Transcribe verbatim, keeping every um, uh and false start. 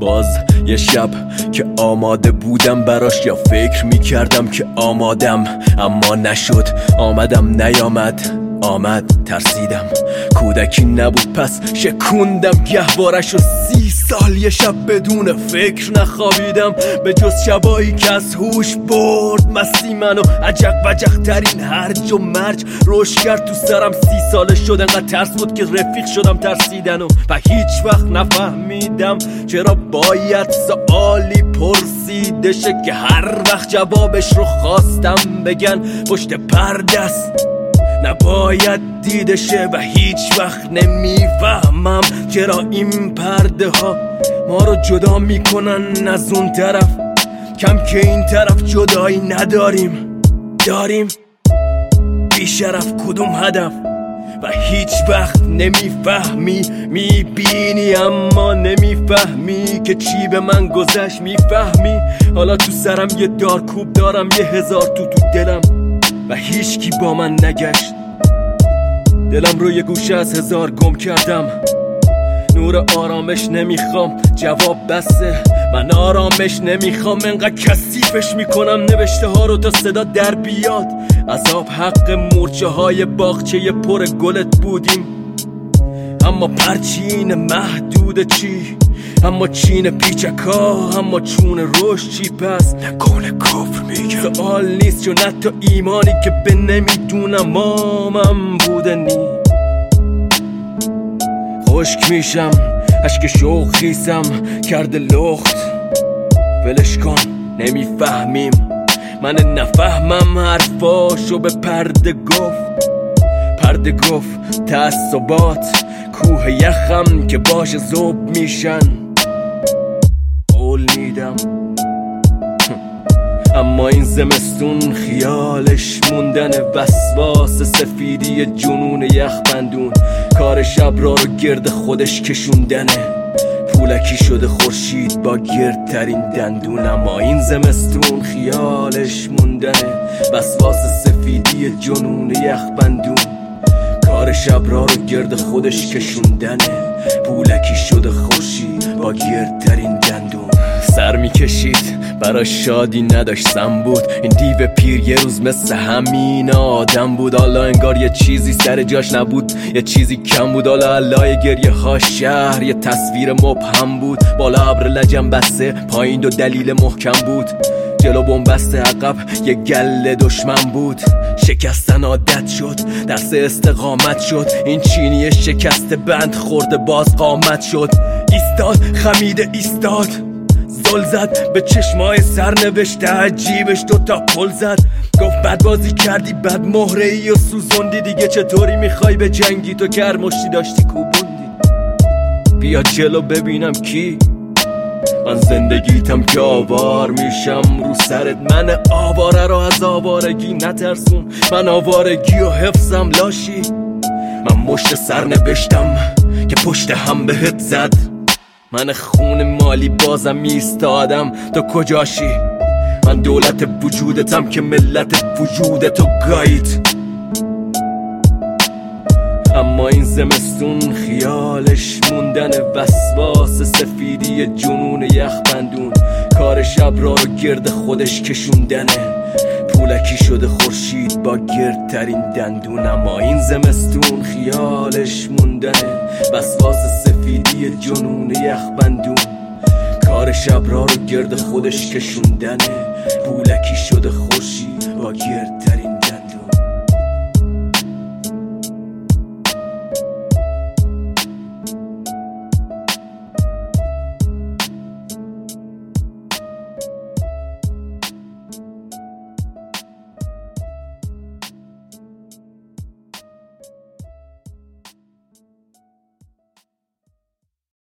باز یه شب که آماده بودم براش، یا فکر میکردم که آمادم اما نشد. آمدم نیامد، آمد ترسیدم. کودکی نبود پس شکوندم گهوارش و سی سال یه شب بدون فکر نخوابیدم، به جز شبایی که از هوش برد مستی منو. عجق وجق ترین هرج و مرج روش کرد تو سرم. سی ساله شد انقدر ترس بود که رفیق شدم ترسیدن و و هیچ وقت نفهمیدم چرا باید سوالی پرسیده شه که هر وقت جوابش رو خواستم بگن پشت پرده است، نباید دیده شه. و هیچ وقت نمیفهمم چرا این پرده ها ما رو جدا میکنن از اون طرف، کم که این طرف جدایی نداریم. داریم بیشرف کدوم هدف؟ و هیچ وقت نمیفهمی، میبینی اما نمیفهمی که چی به من گذشت. میفهمی حالا تو سرم یه دارکوب دارم، یه هزار تو تو دلم و هیچکی با من نگشت. دلم رو یه گوشه از هزار گم کردم. نور آرامش نمیخوام، جواب بسه. من آرامش نمیخوام، انقدر کثیفش میکنم نوشته ها رو تا صدا در بیاد. عذاب حق مورچه های باغچه پر گلت بودیم، اما پرچین محدود چی؟ اما چین پیچکا، اما چون روش چی؟ پس نکنه کفر میگم سوال نیست، چون حتی ایمانی که به نمیدونم آمم بوده نی. خشک میشم، اشک شوق خیسم کرده لخت. ولش کن نمیفهمیم، من نفهمم حرفاشو به پرده گفت. پرده گفت تعصبات کوه یخم که باش ذوب میشن. قول میدم اما این زمستون خیالش موندن، وسواس سفیدی جنون یخ بندون. کار شب را رو گرد خودش کشوندنه، پولکی شده خورشید با گردترین دندون. اما این زمستون خیالش موندنه، وسواس سفیدی جنون یخ بندون. کار شب را رو گرد خودش کشوندنه، پولکی شده خورشید با گردترین دندون. سر میکشید برای شادی نداشت سم بود. این دیو پیر یه روز مثل همین آدم بود. حالا انگار یه چیزی سر جاش نبود، یه چیزی کم بود. حالا علای گریه ها شهر یه تصویر مبهم بود. بالا ابر لجن بسته، پایین دو دلیل محکم بود. جلو بنبست عقب یه گله دشمن بود. شکستن عادت شد، درس استقامت شد. این چینی شکست بند خورده باز قامت شد. ایستاد خمیده ایستاد، زل زد به چشمای سرنوشته عجیبش دوتا پل زد. گفت بد بازی کردی، بد مهره ای و سوزوندی. دیگه چطوری میخوای به جنگی تو که هر مشتی داشتی کوبوندی؟ بیا جلو ببینم کی؟ من زندگیتم که آوار میشم رو سرت. من آواره رو از آوارگی نترسون، من آوارگی و حفظم لاشی. من مشت سرنوشتم که پشت هم بهت زد. من خون مالی بازم ایستادم، تو کجاشی؟ من دولت وجودتم که ملت وجودتو گایید. اما این زمستون خیالش موندن، وسواس سفیدی جنون یخ بندون. کار شب را رو گرد خودش کشوندنه، پولکی شده خورشید با گردترین دندون. اما این زمستون خیالش موندنه، وسواس سفیدی جنون یخ بندون. کار شب را رو گرد خودش کشوندنه، پولکی شده خورشید با گردترین